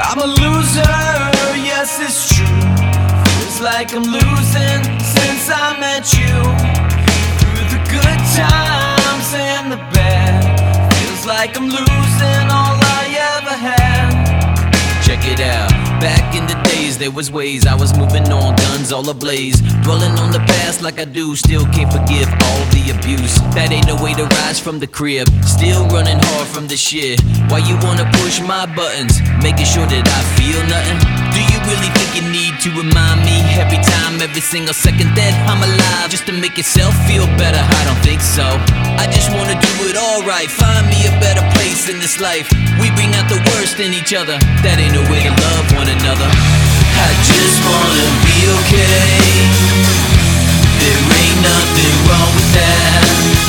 I'm a loser, yes it's true. Feels like I'm losing since I met you. Through the good times and the bad, feels like I'm losing all I ever had. Check it out, back in the days there was ways I was moving on, guns all ablaze. Dwelling on the past like I do, still can't forgive all the abuse. That ain't no way to rise from the crib, still running hard from the shit. Why you wanna push my buttons, making sure that I feel nothing? Do you really think you need to remind me every time, every single second that I'm alive, just to make yourself feel better? I don't think so. I just wanna do it all right, find me a better place in this life. We bring out the worst in each other, that ain't no way to love one another. I just wanna be okay. There ain't nothing wrong with that.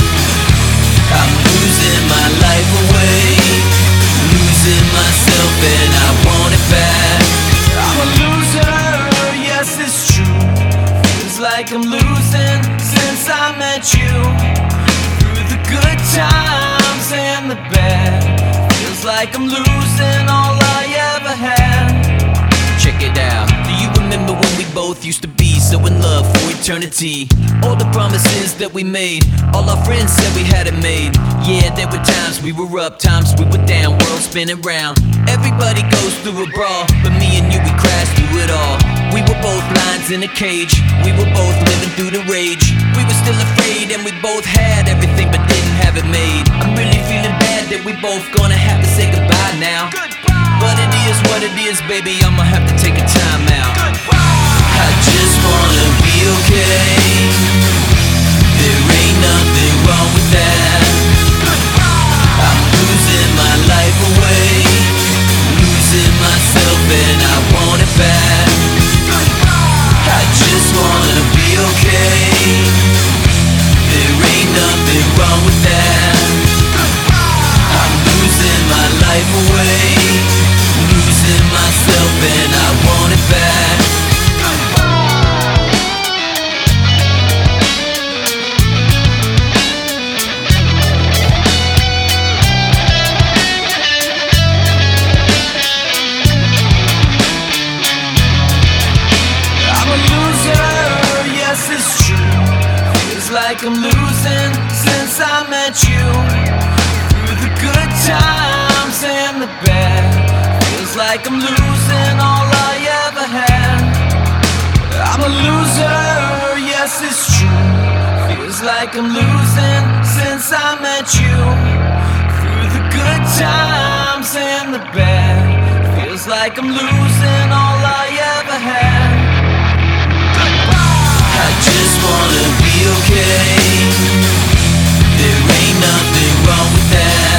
I'm losing my life away, losing myself and I want it back. I'm a loser, yes it's true. Feels like I'm losing since I met you. Through the good times and the bad, feels like I'm losing all I ever had. Check it out, do you remember when we both used to be so in love for eternity? All the promises that we made, all our friends said we had it made. Yeah, there were times we were up, times we were down, world spinning round. Everybody goes through a brawl, but me and you, we crashed through it all. We were both lions in a cage, we were both living through the rage. We were still afraid and we both had everything but didn't have it made. I'm really feeling bad that we both gonna have to say goodbye now. But it is what it is, baby, I'ma have to take a time out. I just wanna be okay. There ain't nothing wrong with that. I'm losing my life away, losing myself and I want it back. I just wanna be okay. There ain't nothing wrong with that. I'm losing my life away, losing myself and I want it back. I'm a loser, yes it's true. Feels like I'm losing since I met you. Through the good times and the bad, feels like I'm losing all I ever had. I'm a loser, yes it's true. Feels like I'm losing since I met you. Through the good times and the bad, feels like I'm losing all I ever had. I just wanna be okay. There ain't nothing wrong with that.